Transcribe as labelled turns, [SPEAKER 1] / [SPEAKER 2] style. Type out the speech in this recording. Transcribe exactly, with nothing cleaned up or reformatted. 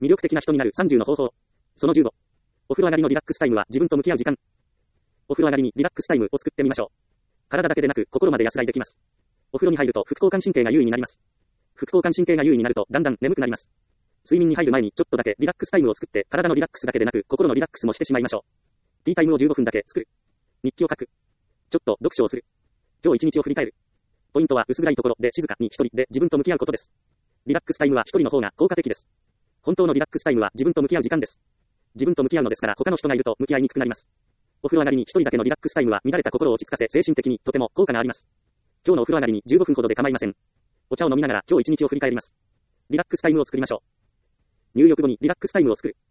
[SPEAKER 1] 魅力的な人になるさんじゅうの方法。そのじゅうご。お風呂上がりのリラックスタイムは自分と向き合う時間。お風呂上がりにリラックスタイムを作ってみましょう。体だけでなく心まで安らいできます。お風呂に入ると副交感神経が優位になります。副交感神経が優位になるとだんだん眠くなります。睡眠に入る前にちょっとだけリラックスタイムを作って体のリラックスだけでなく心のリラックスもしてしまいましょう。ティータイムをじゅうごふんだけ作る。日記を書く。ちょっと読書をする。今日一日を振り返る。ポイントは薄暗いところで静かに一人で自分と向き合うことです。リラックスタイムは一人の方が効果的です。本当のリラックスタイムは自分と向き合う時間です。自分と向き合うのですから他の人がいると向き合いにくくなります。お風呂上がりに一人だけのリラックスタイムは乱れた心を落ち着かせ精神的にとても効果があります。今日のお風呂上がりにじゅうごふんほどで構いません。お茶を飲みながら今日一日を振り返ります。リラックスタイムを作りましょう。入浴後にリラックスタイムを作る。